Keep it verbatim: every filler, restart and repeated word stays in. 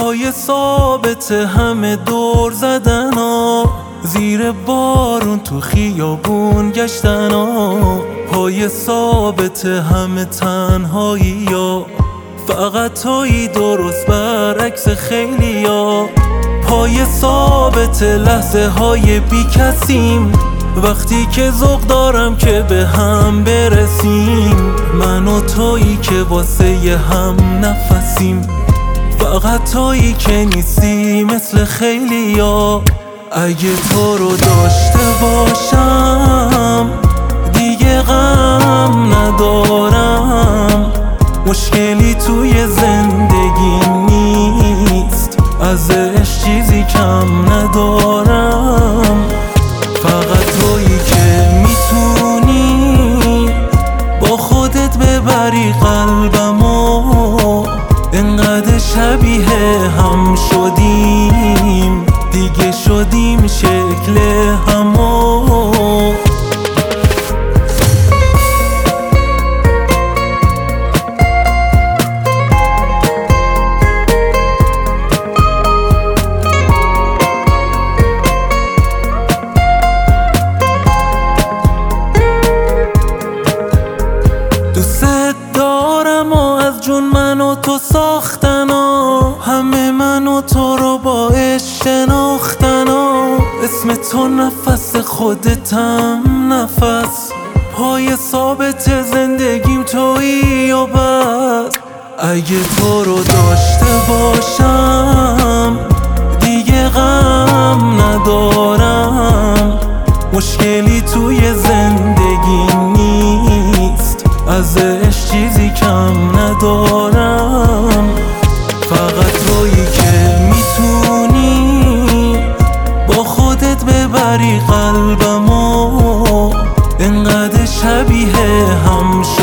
پای ثابت همه دور زدن ها، زیر بارون تو خیابون گشتن ها. پای ثابت همه تنهایی ها، فقط تویی درست برعکس خیلی ها. پای ثابت لحظه های بی کسیم، وقتی که ذوق دارم که به هم برسیم. من و تویی که واسه هم نفسیم، فقط تویی که نیستی مثل خیلی ها. اگه تو رو داشته باشم دیگه غم ندارم، مشکلی توی زندگی نیست، ازش چیزی کم ندارم. فقط تویی که میتونی با خودت ببری قلبمو، انقدر شبیه هم شدیم دیگه شدیم شکل همو. دوست دارم و از جون من و تو ساختن و همه من و تو رو با عشق شناختن و اسم تو نفس خودتم نفس، پای ثابت زندگیم تویی و بس. اگه تو رو داشته باشم دیگه غم ندارم، مشکلی توی زندگی نیست، ازش چیزی کم ندارم. فقط تویی که میتونی با خودت ببری قلبمو، انقدر شبیه هم